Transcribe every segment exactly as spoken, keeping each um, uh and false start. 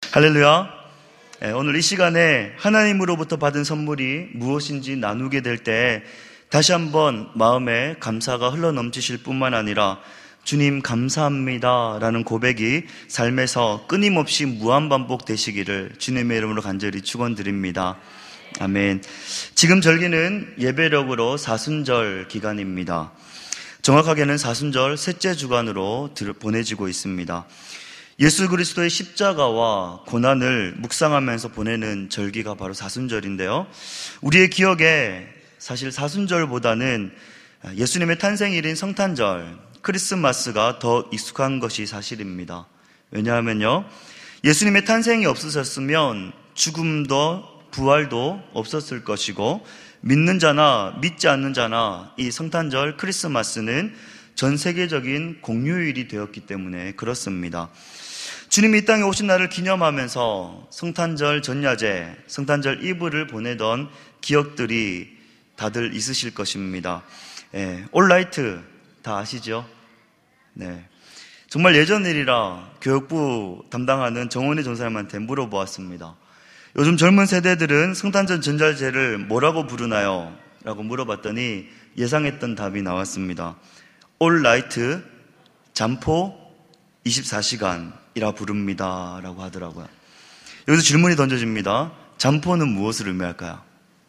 할렐루야. 오늘 이 시간에 하나님으로부터 받은 선물이 무엇인지 나누게 될 때 다시 한번 마음에 감사가 흘러넘치실 뿐만 아니라 주님 감사합니다 라는 고백이 삶에서 끊임없이 무한반복 되시기를 주님의 이름으로 간절히 축원드립니다. 아멘. 지금 절기는 예배력으로 사순절 기간입니다. 정확하게는 사순절 셋째 주간으로 보내지고 있습니다. 예수 그리스도의 십자가와 고난을 묵상하면서 보내는 절기가 바로 사순절인데요. 우리의 기억에 사실 사순절보다는 예수님의 탄생일인 성탄절, 크리스마스가 더 익숙한 것이 사실입니다. 왜냐하면요, 예수님의 탄생이 없으셨으면 죽음도 부활도 없었을 것이고, 믿는 자나 믿지 않는 자나 이 성탄절 크리스마스는 전 세계적인 공휴일이 되었기 때문에 그렇습니다. 주님이 이 땅에 오신 날을 기념하면서 성탄절 전야제, 성탄절 이브를 보내던 기억들이 다들 있으실 것입니다. 예, 올라이트 다 아시죠? 네. 정말 예전 일이라 교육부 담당하는 정원희 전사님한테 물어보았습니다. 요즘 젊은 세대들은 성탄절 전야제를 뭐라고 부르나요? 라고 물어봤더니 예상했던 답이 나왔습니다. 올라이트, 잠포, 이십사 시간이라 부릅니다 라고 하더라고요. 여기서 질문이 던져집니다. 잠포는 무엇을 의미할까요?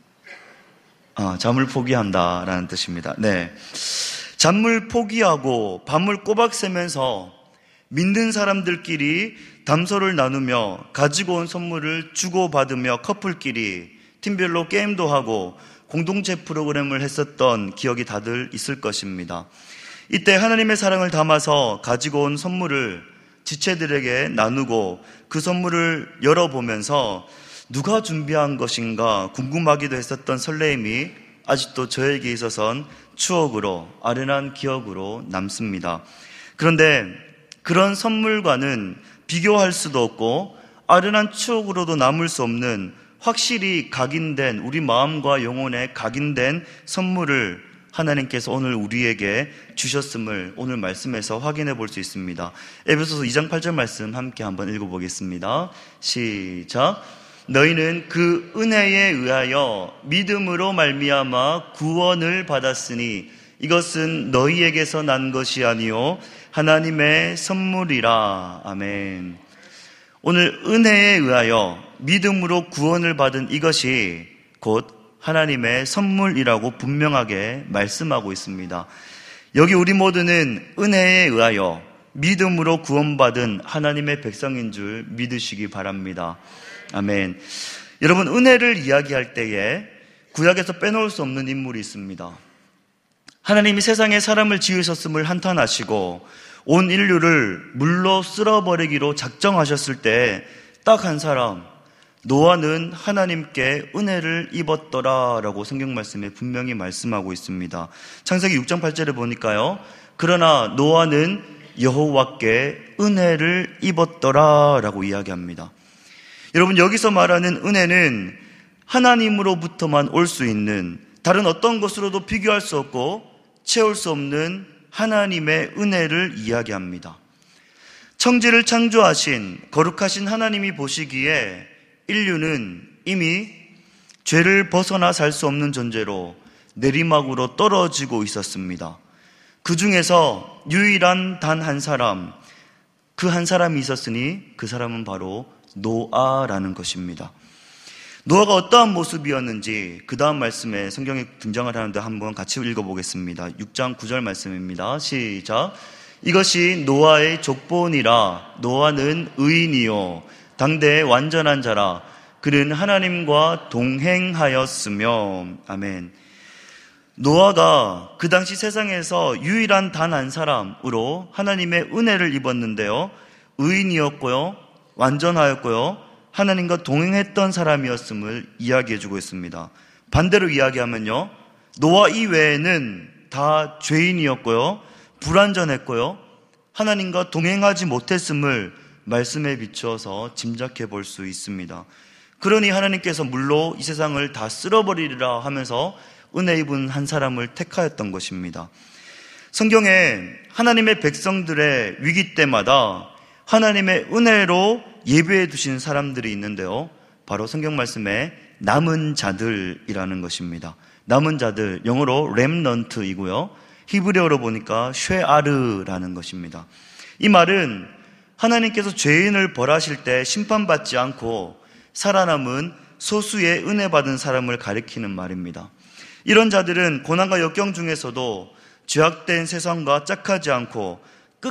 아, 잠을 포기한다 라는 뜻입니다. 네. 잠을 포기하고 밤을 꼬박 새면서 믿는 사람들끼리 담소를 나누며 가지고 온 선물을 주고받으며 커플끼리 팀별로 게임도 하고 공동체 프로그램을 했었던 기억이 다들 있을 것입니다. 이때 하나님의 사랑을 담아서 가지고 온 선물을 지체들에게 나누고 그 선물을 열어보면서 누가 준비한 것인가 궁금하기도 했었던 설레임이 아직도 저에게 있어서는 추억으로, 아련한 기억으로 남습니다. 그런데 그런 선물과는 비교할 수도 없고 아련한 추억으로도 남을 수 없는 확실히 각인된, 우리 마음과 영혼에 각인된 선물을 하나님께서 오늘 우리에게 주셨음을 오늘 말씀에서 확인해 볼 수 있습니다. 에베소서 이 장 팔 절 말씀 함께 한번 읽어보겠습니다. 시작. 너희는 그 은혜에 의하여 믿음으로 말미암아 구원을 받았으니 이것은 너희에게서 난 것이 아니요 하나님의 선물이라. 아멘. 오늘 은혜에 의하여 믿음으로 구원을 받은 이것이 곧 하나님의 선물이라고 분명하게 말씀하고 있습니다. 여기 우리 모두는 은혜에 의하여 믿음으로 구원받은 하나님의 백성인 줄 믿으시기 바랍니다. 아멘. 여러분, 은혜를 이야기할 때에 구약에서 빼놓을 수 없는 인물이 있습니다. 하나님이 세상에 사람을 지으셨음을 한탄하시고 온 인류를 물로 쓸어버리기로 작정하셨을 때 딱 한 사람, 노아는 하나님께 은혜를 입었더라 라고 성경 말씀에 분명히 말씀하고 있습니다. 창세기 육 장 팔 절에 보니까요, 그러나 노아는 여호와께 은혜를 입었더라 라고 이야기합니다. 여러분, 여기서 말하는 은혜는 하나님으로부터만 올 수 있는, 다른 어떤 것으로도 비교할 수 없고 채울 수 없는 하나님의 은혜를 이야기합니다. 천지를 창조하신 거룩하신 하나님이 보시기에 인류는 이미 죄를 벗어나 살 수 없는 존재로 내리막으로 떨어지고 있었습니다. 그 중에서 유일한 단 한 사람, 그 한 사람이 있었으니 그 사람은 바로 노아라는 것입니다. 노아가 어떠한 모습이었는지 그 다음 말씀에 성경에 등장을 하는데 한번 같이 읽어보겠습니다. 육 장 구 절 말씀입니다. 시작. 이것이 노아의 족보니라. 노아는 의인이요 당대의 완전한 자라. 그는 하나님과 동행하였으며. 아멘. 노아가 그 당시 세상에서 유일한 단 한 사람으로 하나님의 은혜를 입었는데요, 의인이었고요, 완전하였고요, 하나님과 동행했던 사람이었음을 이야기해주고 있습니다. 반대로 이야기하면요, 노아 이외에는 다 죄인이었고요, 불완전했고요, 하나님과 동행하지 못했음을 말씀에 비추어서 짐작해 볼 수 있습니다. 그러니 하나님께서 물로 이 세상을 다 쓸어버리리라 하면서 은혜 입은 한 사람을 택하였던 것입니다. 성경에 하나님의 백성들의 위기 때마다 하나님의 은혜로 예배해 두신 사람들이 있는데요, 바로 성경 말씀에 남은 자들이라는 것입니다. 남은 자들, 영어로 렘넌트이고요, 히브리어로 보니까 쉐아르라는 것입니다. 이 말은 하나님께서 죄인을 벌하실 때 심판받지 않고 살아남은 소수의 은혜 받은 사람을 가리키는 말입니다. 이런 자들은 고난과 역경 중에서도 죄악된 세상과 짝하지 않고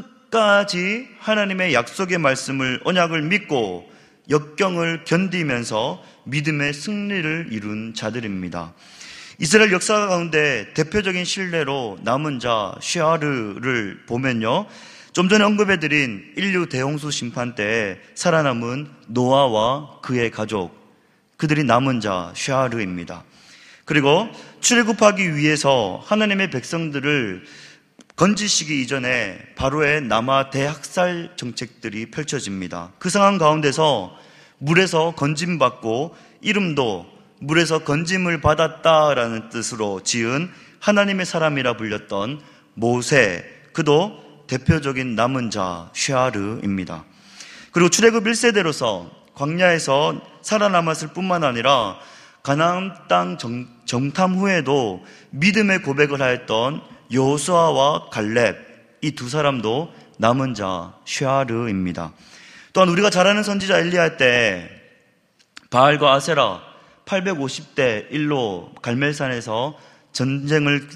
끝까지 하나님의 약속의 말씀을, 언약을 믿고 역경을 견디면서 믿음의 승리를 이룬 자들입니다. 이스라엘 역사 가운데 대표적인 신뢰로 남은 자 쉐아르를 보면요, 좀 전에 언급해드린 인류 대홍수 심판 때 살아남은 노아와 그의 가족, 그들이 남은 자 쉐아르입니다. 그리고 출애굽하기 위해서 하나님의 백성들을 건지시기 이전에 바로의 남아 대학살 정책들이 펼쳐집니다. 그 상황 가운데서 물에서 건짐받고 이름도 물에서 건짐을 받았다라는 뜻으로 지은 하나님의 사람이라 불렸던 모세, 그도 대표적인 남은 자 쉐아르입니다. 그리고 출애굽 일 세대로서 광야에서 살아남았을 뿐만 아니라 가나안 땅 정, 정탐 후에도 믿음의 고백을 하였던 여호수아와 갈렙, 이 두 사람도 남은 자 쉐아르입니다. 또한 우리가 잘 아는 선지자 엘리야 때 바알과 아세라 팔백오십 대 일로 갈멜산에서 전쟁을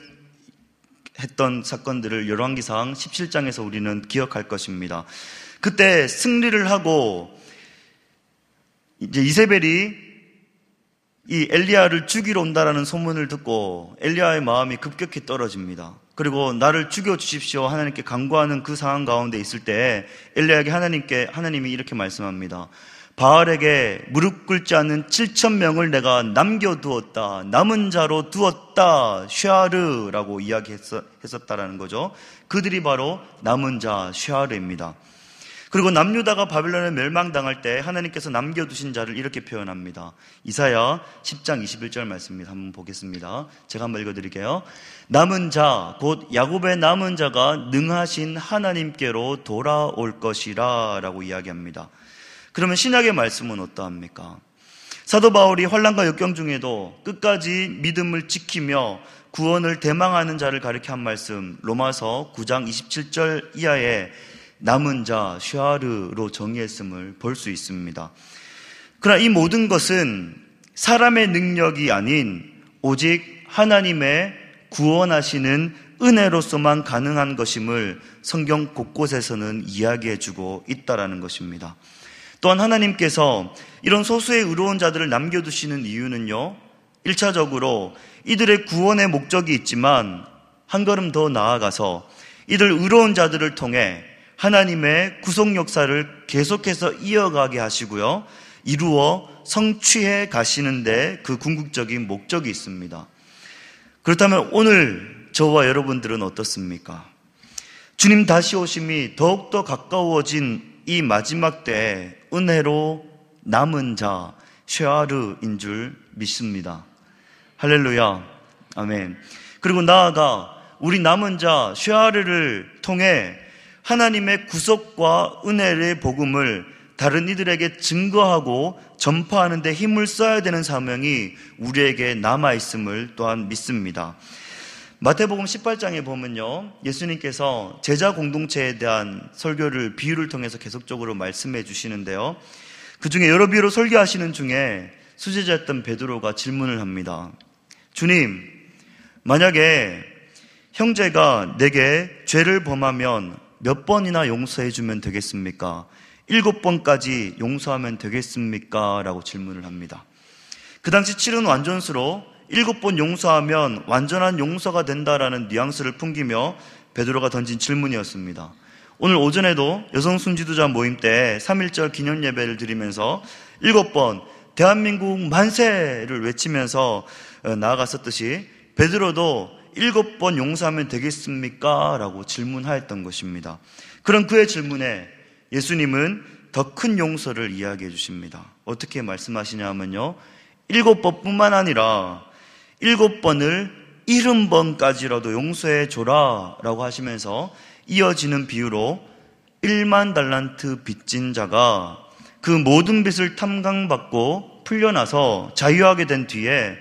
했던 사건들을 열왕기상 십칠 장에서 우리는 기억할 것입니다. 그때 승리를 하고 이제 이세벨이 이 엘리야를 죽이러 온다라는 소문을 듣고 엘리야의 마음이 급격히 떨어집니다. 그리고 나를 죽여주십시오 하나님께 간구하는 그 상황 가운데 있을 때 엘리야에게 하나님께 하나님이 이렇게 말씀합니다. 바알에게 무릎 꿇지 않는 칠천 명을 내가 남겨두었다, 남은 자로 두었다, 쉐아르라고 이야기했었다라는 거죠. 그들이 바로 남은 자 쉐아르입니다. 그리고 남유다가 바벨론에 멸망당할 때 하나님께서 남겨두신 자를 이렇게 표현합니다. 이사야 십 장 이십일 절 말씀입니다. 한번 보겠습니다. 제가 한번 읽어드릴게요. 남은 자, 곧 야곱의 남은 자가 능하신 하나님께로 돌아올 것이라 라고 이야기합니다. 그러면 신약의 말씀은 어떠합니까? 사도 바울이 환난과 역경 중에도 끝까지 믿음을 지키며 구원을 대망하는 자를 가리켜 한 말씀, 로마서 구 장 이십칠 절 이하에 남은 자 쉐아르로 정의했음을 볼 수 있습니다. 그러나 이 모든 것은 사람의 능력이 아닌 오직 하나님의 구원하시는 은혜로서만 가능한 것임을 성경 곳곳에서는 이야기해주고 있다라는 것입니다. 또한 하나님께서 이런 소수의 의로운 자들을 남겨두시는 이유는요, 일 차적으로 이들의 구원의 목적이 있지만 한 걸음 더 나아가서 이들 의로운 자들을 통해 하나님의 구속 역사를 계속해서 이어가게 하시고요, 이루어 성취해 가시는데 그 궁극적인 목적이 있습니다. 그렇다면 오늘 저와 여러분들은 어떻습니까? 주님 다시 오심이 더욱더 가까워진 이 마지막 때에 은혜로 남은 자 쉐아르인 줄 믿습니다. 할렐루야, 아멘. 그리고 나아가 우리 남은 자 쉐아르를 통해 하나님의 구속과 은혜의 복음을 다른 이들에게 증거하고 전파하는 데 힘을 써야 되는 사명이 우리에게 남아있음을 또한 믿습니다. 마태복음 십팔 장에 보면요, 예수님께서 제자 공동체에 대한 설교를 비유를 통해서 계속적으로 말씀해 주시는데요, 그 중에 여러 비유로 설교하시는 중에 수제자였던 베드로가 질문을 합니다. 주님, 만약에 형제가 내게 죄를 범하면 몇 번이나 용서해 주면 되겠습니까? 일곱 번까지 용서하면 되겠습니까? 라고 질문을 합니다. 그 당시 칠은 완전수로 일곱 번 용서하면 완전한 용서가 된다라는 뉘앙스를 풍기며 베드로가 던진 질문이었습니다. 오늘 오전에도 여성 순지도자 모임 때 삼일절 기념 예배를 드리면서 일곱 번 대한민국 만세를 외치면서 나아갔었듯이 베드로도 일곱 번 용서하면 되겠습니까? 라고 질문하였던 것입니다. 그런 그의 질문에 예수님은 더 큰 용서를 이야기해 주십니다. 어떻게 말씀하시냐 하면요, 일곱 번뿐만 아니라 일곱 번을 일흔 번까지라도 용서해 줘라 라고 하시면서 이어지는 비유로 일만 달란트 빚진 자가 그 모든 빚을 탐강받고 풀려나서 자유하게 된 뒤에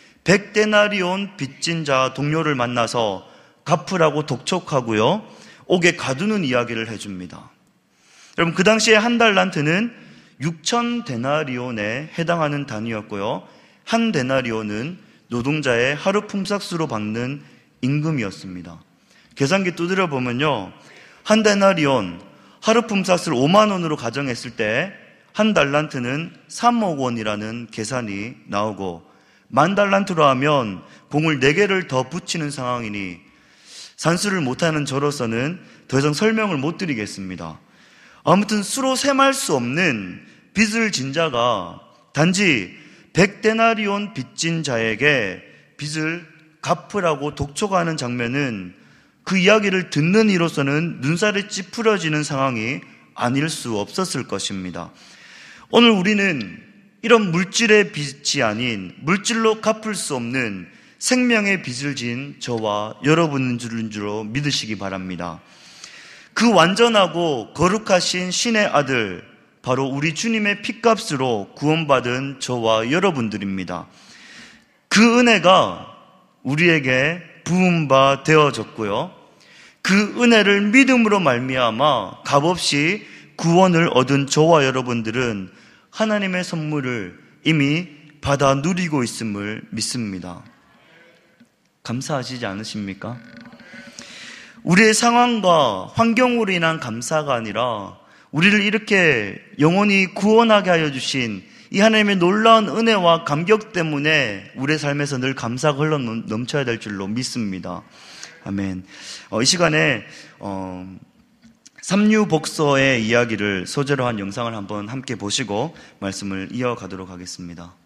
백데나리온 빚진 자 동료를 만나서 갚으라고 독촉하고요, 옥에 가두는 이야기를 해줍니다. 여러분, 그 당시에 한 달란트는 육천 데나리온에 해당하는 단위였고요, 한 데나리온은 노동자의 하루 품삯수로 받는 임금이었습니다. 계산기 두드려 보면요, 한 데나리온, 하루 품삯을 오만 원으로 가정했을 때 한 달란트는 삼억 원이라는 계산이 나오고, 만 달란트로 하면 공을 네 개를 더 붙이는 상황이니 산수를 못하는 저로서는 더 이상 설명을 못 드리겠습니다. 아무튼 수로 셈할 수 없는 빚을 진 자가 단지 백데나리온 빚진 자에게 빚을 갚으라고 독촉하는 장면은 그 이야기를 듣는 이로서는 눈살이 찌푸려지는 상황이 아닐 수 없었을 것입니다. 오늘 우리는 이런 물질의 빚이 아닌 물질로 갚을 수 없는 생명의 빚을 진 저와 여러분인 줄로 믿으시기 바랍니다. 그 완전하고 거룩하신 신의 아들, 바로 우리 주님의 핏값으로 구원받은 저와 여러분들입니다. 그 은혜가 우리에게 부은 바 되어졌고요, 그 은혜를 믿음으로 말미암아 값없이 구원을 얻은 저와 여러분들은 하나님의 선물을 이미 받아 누리고 있음을 믿습니다. 감사하시지 않으십니까? 우리의 상황과 환경으로 인한 감사가 아니라 우리를 이렇게 영원히 구원하게 하여 주신 이 하나님의 놀라운 은혜와 감격 때문에 우리의 삶에서 늘 감사가 흘러 넘쳐야 될 줄로 믿습니다. 아멘. 어, 이 시간에 어, 삼류복서의 이야기를 소재로 한 영상을 한번 함께 보시고 말씀을 이어가도록 하겠습니다.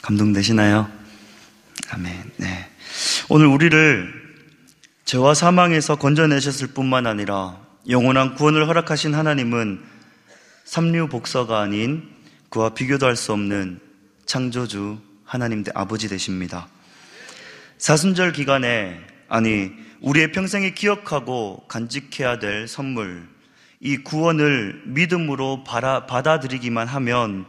감동되시나요? 아멘. 네. 오늘 우리를 죄와 사망에서 건져내셨을 뿐만 아니라 영원한 구원을 허락하신 하나님은 삼류 복서가 아닌 그와 비교도 할 수 없는 창조주 하나님 아버지 되십니다. 사순절 기간에, 아니 우리의 평생에 기억하고 간직해야 될 선물, 이 구원을 믿음으로 받아들이기만 하면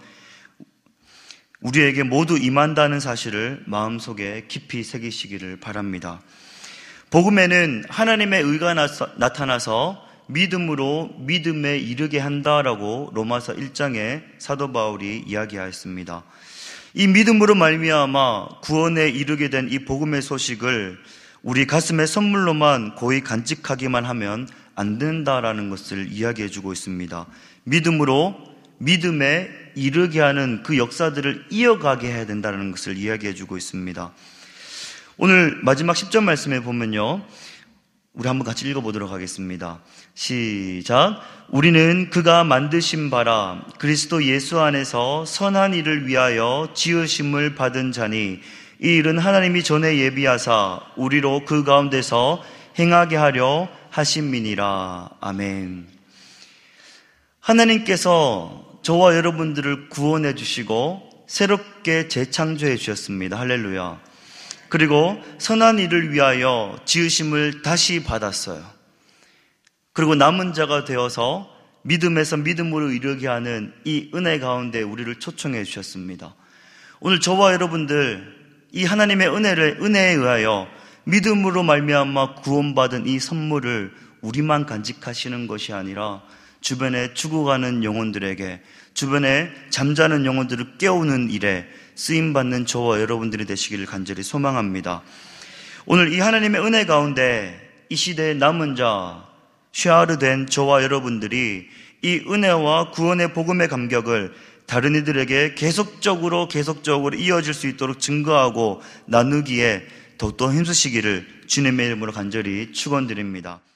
우리에게 모두 임한다는 사실을 마음속에 깊이 새기시기를 바랍니다. 복음에는 하나님의 의가 나타나서 믿음으로 믿음에 이르게 한다라고 로마서 일 장에 사도 바울이 이야기하였습니다. 이 믿음으로 말미암아 구원에 이르게 된 이 복음의 소식을 우리 가슴의 선물로만 고이 간직하기만 하면 안 된다라는 것을 이야기해 주고 있습니다. 믿음으로 믿음에 이르게 하는 그 역사들을 이어가게 해야 된다는 것을 이야기해 주고 있습니다. 오늘 마지막 십 절 말씀에 보면요, 우리 한번 같이 읽어보도록 하겠습니다. 시작. 우리는 그가 만드신 바라 그리스도 예수 안에서 선한 일을 위하여 지으심을 받은 자니 이 일은 하나님이 전에 예비하사 우리로 그 가운데서 행하게 하려 하심이니라. 아멘. 하나님께서 저와 여러분들을 구원해 주시고 새롭게 재창조해 주셨습니다. 할렐루야. 그리고 선한 일을 위하여 지으심을 다시 받았어요. 그리고 남은 자가 되어서 믿음에서 믿음으로 이르게 하는 이 은혜 가운데 우리를 초청해 주셨습니다. 오늘 저와 여러분들 이 하나님의 은혜를 은혜에 의하여 믿음으로 말미암아 구원받은 이 선물을 우리만 간직하시는 것이 아니라 주변에 죽어가는 영혼들에게, 주변에 잠자는 영혼들을 깨우는 일에 쓰임받는 저와 여러분들이 되시기를 간절히 소망합니다. 오늘 이 하나님의 은혜 가운데 이 시대의 남은 자, 쉐아르된 저와 여러분들이 이 은혜와 구원의 복음의 감격을 다른 이들에게 계속적으로 계속적으로 이어질 수 있도록 증거하고 나누기에 더욱더 힘쓰시기를 주님의 이름으로 간절히 축원드립니다.